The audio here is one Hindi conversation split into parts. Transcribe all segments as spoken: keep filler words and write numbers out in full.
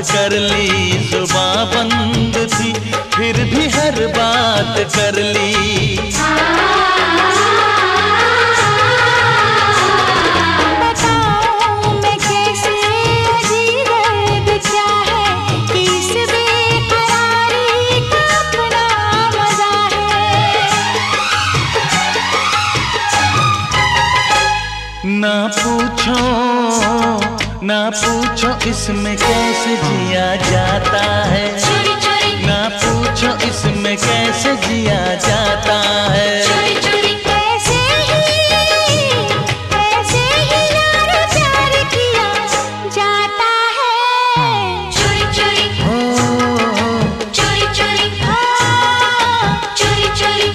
कर ली, जुबां बंद थी फिर भी हर बात कर ली। ना पूछो ना पूछो इसमें कैसे जिया जाता है, चोरी चोरी। ना पूछो इसमें कैसे जिया जाता है, चोरी चोरी। ऐसे ही ऐसे ही यार प्यार किया जाता है, चोरी चोरी। हो चोरी चोरी, हाँ चोरी चोरी।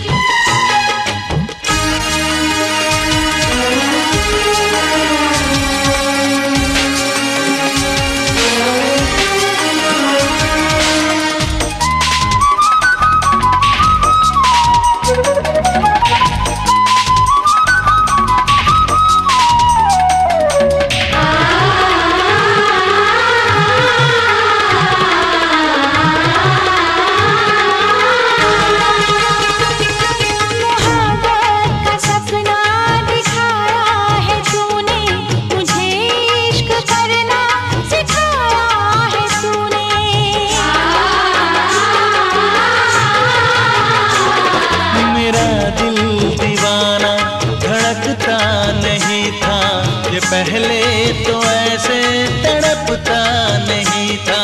पहले तो ऐसे तड़पता नहीं था,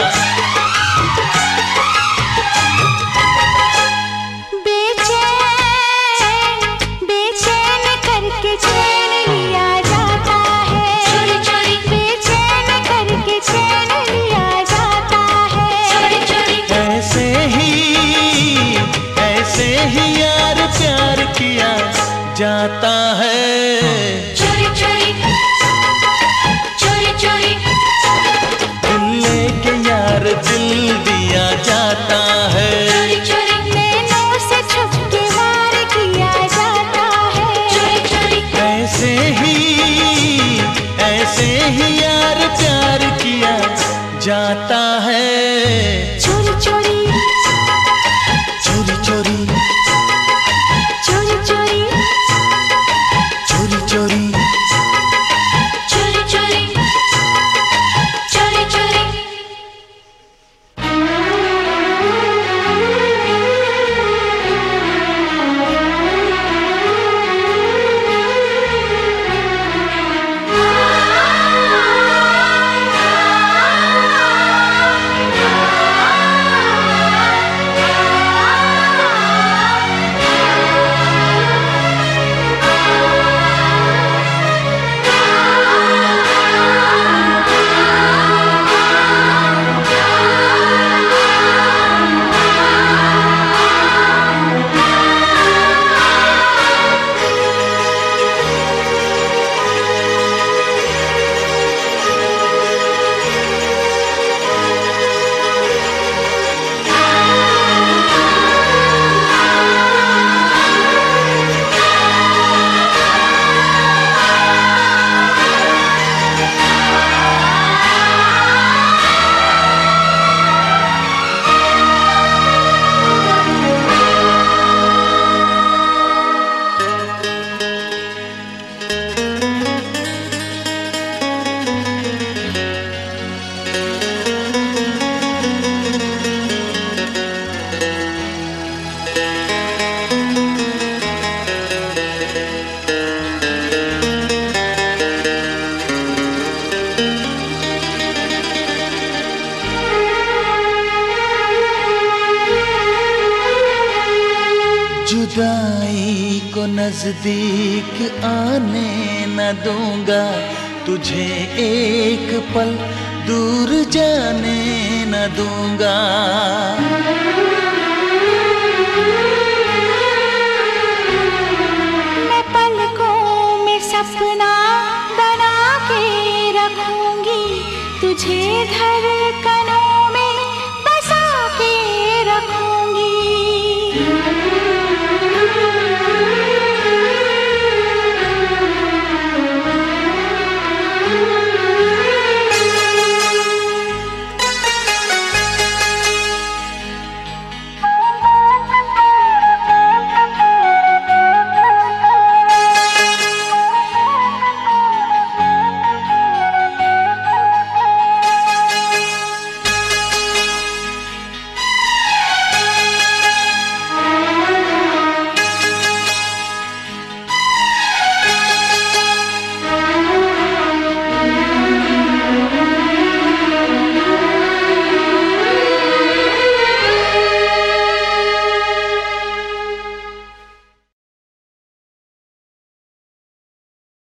बेचैन बेचैन करके चैन लिया जाता है, चोरी चोरी। बेचैन करके चैन लिया जाता है, चोरी चोरी। ऐसे ही ऐसे ही यार प्यार किया जाता है, चोरी चोरी चोरी चोरी। दिल लेके यार दिल दिया जाता है, चोरी चोरी। नैनों से छुप के वार किया जाता है, चोरी चोरी। ऐसे ही ऐसे ही यार प्यार किया जाता है, चोरी चोरी चोरी चोरी चोरी चोरी चोरी चोरी चोरी चोरी चोरी चोरी। जुदाई को नजदीक आने न दूंगा, तुझे एक पल दूर जाने न दूंगा। मैं पलकों में सपना बना के रखूंगी, तुझे धड़कनों में बसा के रखूंगी।